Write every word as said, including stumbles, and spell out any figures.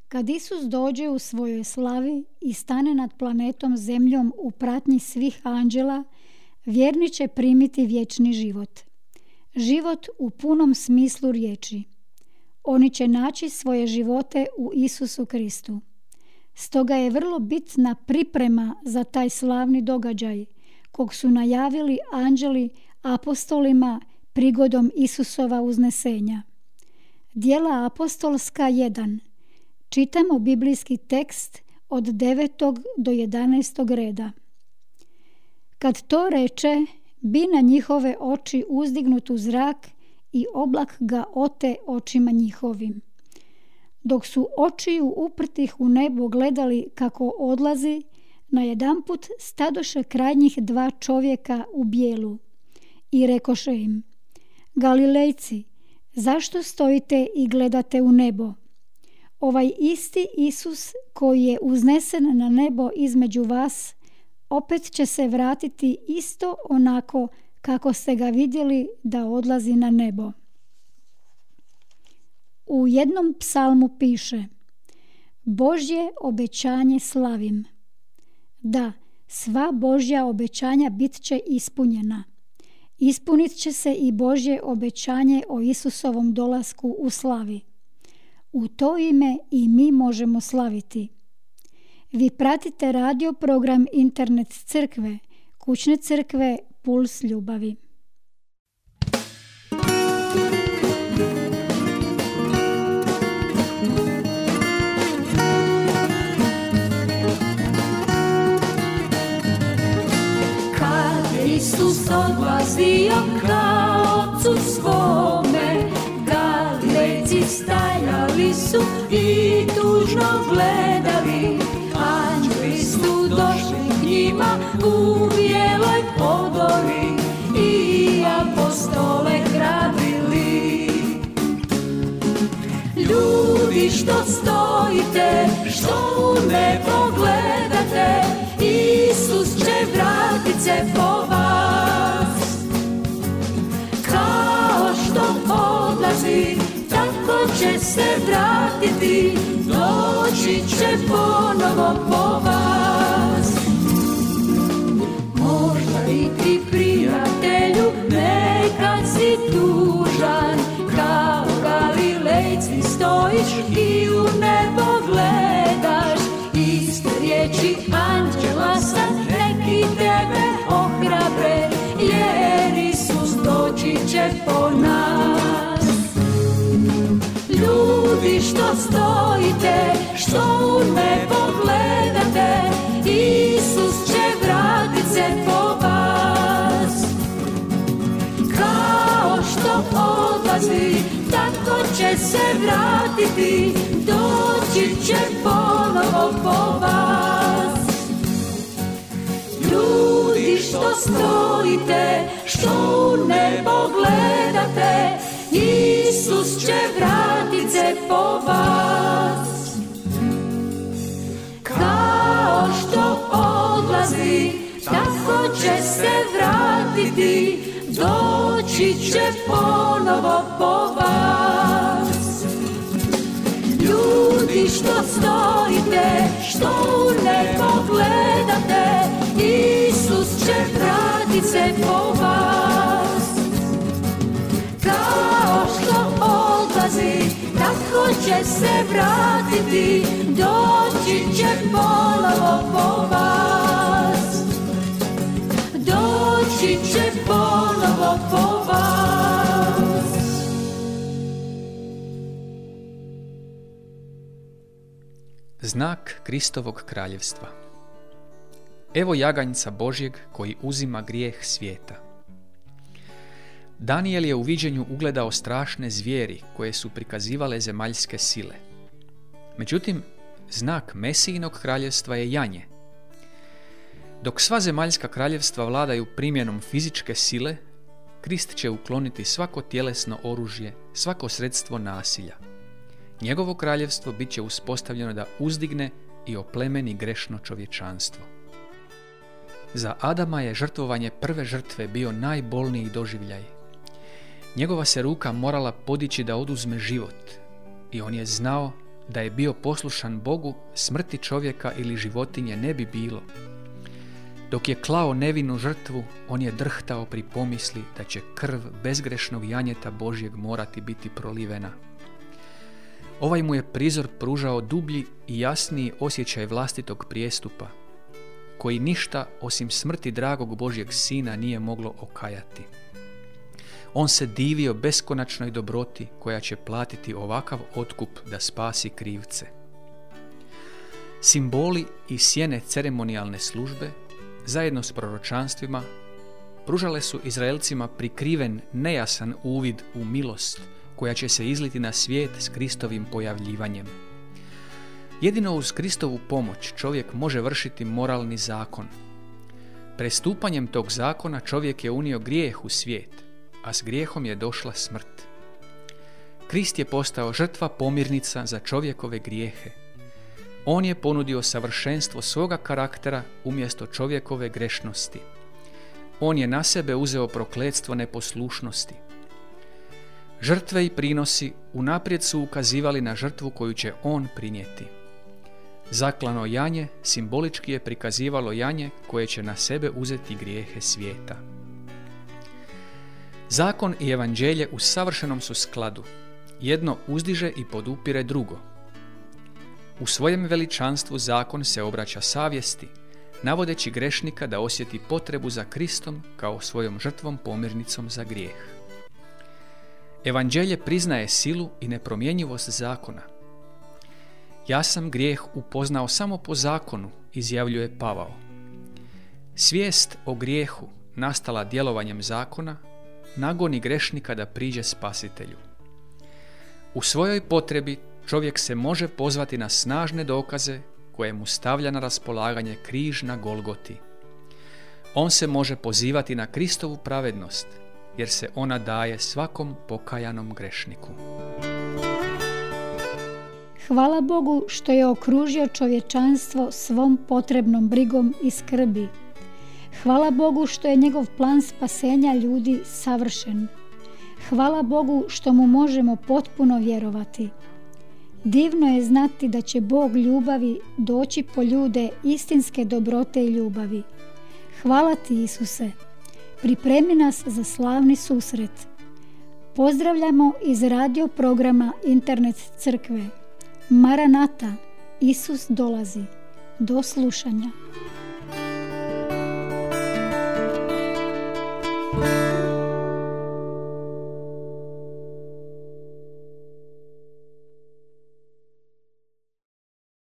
Kad Isus dođe u svojoj slavi i stane nad planetom Zemljom u pratnji svih anđela, vjerni će primiti vječni život. Život u punom smislu riječi. Oni će naći svoje živote u Isusu Kristu. Stoga je vrlo bitna priprema za taj slavni događaj, kog su najavili anđeli apostolima prigodom Isusova uznesenja. Djela apostolska jedan. Čitamo biblijski tekst od devetog do jedanaestog reda. Kad to reče, bi na njihove oči uzdignut u zrak i oblak ga ote očima njihovim. Dok su očiju uprtih u nebo gledali kako odlazi, najedanput stadoše kraj njih dva čovjeka u bijelu i rekoše im: Galilejci, zašto stojite i gledate u nebo? Ovaj isti Isus koji je uznesen na nebo između vas, opet će se vratiti isto onako kako ste ga vidjeli da odlazi na nebo. U jednom psalmu piše: Božje obećanje slavim. Da, sva Božja obećanja bit će ispunjena. Ispunit će se i Božje obećanje o Isusovom dolasku u slavi. U to ime i mi možemo slaviti. Vi pratite radio program Internet crkve, kućne crkve Puls ljubavi. Kad Isus odlazio ka Otcu svome, Galilejci stajali su i tužno gledali. Anđeli su došli k njima u bijeloj odori i apostole hrabrili. Ljudi što stojite, što u nebo gledate, Isus će vratit se po vas. Kao što odlazi, tako će se vratiti, doći će ponovo po vas. Možda i ti, prijatelju, nekad si tužan, kao Galilejci stojiš i u nebo gledaš. Iste riječi anđela sad neki tebe ohrabre, jer Isus doći će po nas. Ljudi što stojite, što u nebo gledate, Isus će vratit se po vas. Kao što odlazi, tako će se vratiti, doći će ponovo po vas. Ljudi što stojite, što u nebo gledate, Isus će vratit se po vas. Kao što odlazi, tako će se vratiti, doći će ponovo po vas. Ljudi što stojite, što u nebo gledate, Isus će vratit se po vas. Kao što odlazi, tako će se vratiti, doći će ponovo po vas. Doći će ponovo po vas. Znak Kristovog kraljevstva. Evo jaganjca Božjeg koji uzima grijeh svijeta. Danijel je u viđenju ugledao strašne zvijeri koje su prikazivale zemaljske sile. Međutim, znak Mesijinog kraljevstva je janje. Dok sva zemaljska kraljevstva vladaju primjenom fizičke sile, Krist će ukloniti svako tjelesno oružje, svako sredstvo nasilja. Njegovo kraljevstvo bit će uspostavljeno da uzdigne i oplemeni grešno čovječanstvo. Za Adama je žrtvovanje prve žrtve bio najbolniji doživljaj. Njegova se ruka morala podići da oduzme život i on je znao da je bio poslušan Bogu, smrti čovjeka ili životinje ne bi bilo. Dok je klao nevinu žrtvu, on je drhtao pri pomisli da će krv bezgrešnog janjeta Božjeg morati biti prolivena. Ovaj mu je prizor pružao dublji i jasniji osjećaj vlastitog prijestupa, koji ništa osim smrti dragog Božjeg sina nije moglo okajati. On se divio beskonačnoj dobroti koja će platiti ovakav otkup da spasi krivce. Simboli i sjene ceremonijalne službe, zajedno s proročanstvima, pružale su Izraelcima prikriven, nejasan uvid u milost koja će se izliti na svijet s Kristovim pojavljivanjem. Jedino uz Kristovu pomoć čovjek može vršiti moralni zakon. Prestupanjem tog zakona čovjek je unio grijeh u svijet, a s grijehom je došla smrt. Krist je postao žrtva pomirnica za čovjekove grijehe. On je ponudio savršenstvo svoga karaktera umjesto čovjekove grešnosti. On je na sebe uzeo prokletstvo neposlušnosti. Žrtve i prinosi unaprijed su ukazivali na žrtvu koju će on prinijeti. Zaklano janje simbolički je prikazivalo janje koje će na sebe uzeti grijehe svijeta. Zakon i evanđelje u savršenom su skladu. Jedno uzdiže i podupire drugo. U svojem veličanstvu zakon se obraća savjesti, navodeći grešnika da osjeti potrebu za Kristom kao svojom žrtvom pomirnicom za grijeh. Evanđelje priznaje silu i nepromjenjivost zakona. Ja sam grijeh upoznao samo po zakonu, izjavljuje Pavao. Svijest o grijehu, nastala djelovanjem zakona, nagoni grešnika da priđe spasitelju. U svojoj potrebi čovjek se može pozvati na snažne dokaze koje mu stavlja na raspolaganje križ na Golgoti. On se može pozivati na Kristovu pravednost, jer se ona daje svakom pokajanom grešniku. Hvala Bogu što je okružio čovječanstvo svom potrebnom brigom i skrbi. Hvala Bogu što je njegov plan spasenja ljudi savršen. Hvala Bogu što mu možemo potpuno vjerovati. Divno je znati da će Bog ljubavi doći po ljude istinske dobrote i ljubavi. Hvala ti, Isuse. Pripremi nas za slavni susret. Pozdravljamo iz radio programa Internet crkve. Maranata, Isus dolazi. Do slušanja.